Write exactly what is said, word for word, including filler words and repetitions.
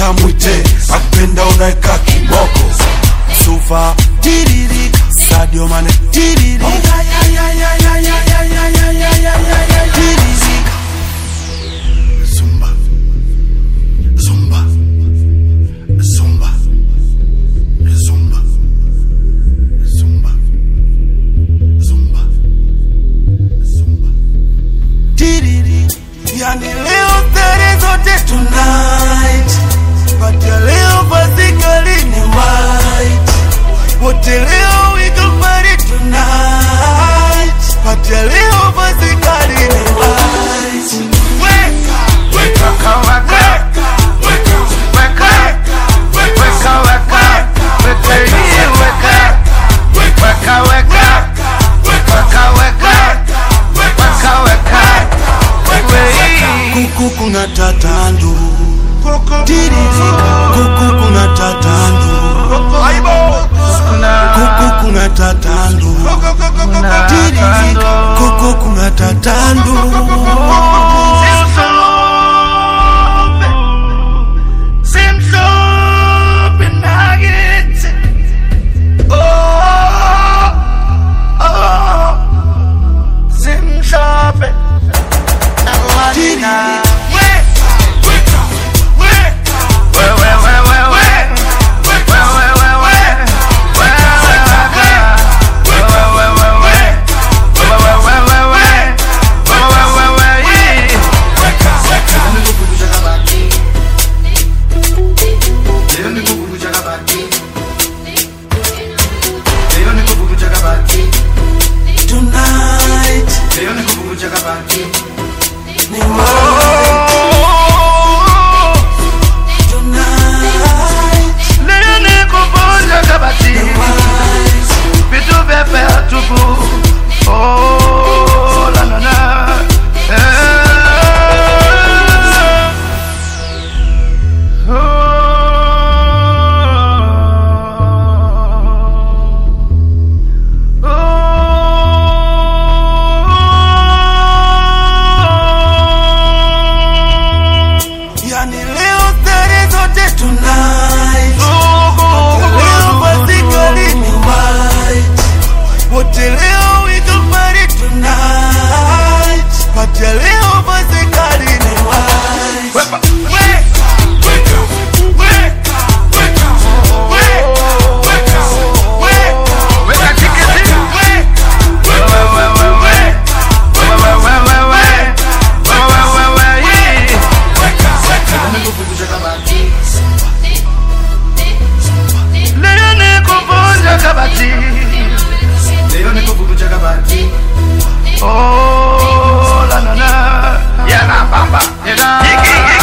weka mwite, akupenda unaeka kimoko. Sufa tiririka, Sadio Mane tiririka, tiririka. Zumba, zumba, zumba, zumba, zumba, zumba, zumba, tiririka. Yani leo tere zote tonight, but ya leo basically ni white. Wote leo we gon' party tonight, but ya leo basically ni white. Weka, weka, weka, weka, weka, weka, weka, weka, weka, weka, kuku kuna tatandu, tiririka. Kuku kuna tatandu, kuku kuna tatandu, tiririka. Kuku kuna tatandu. Oh, la na na, yeah, na bamba, yeah,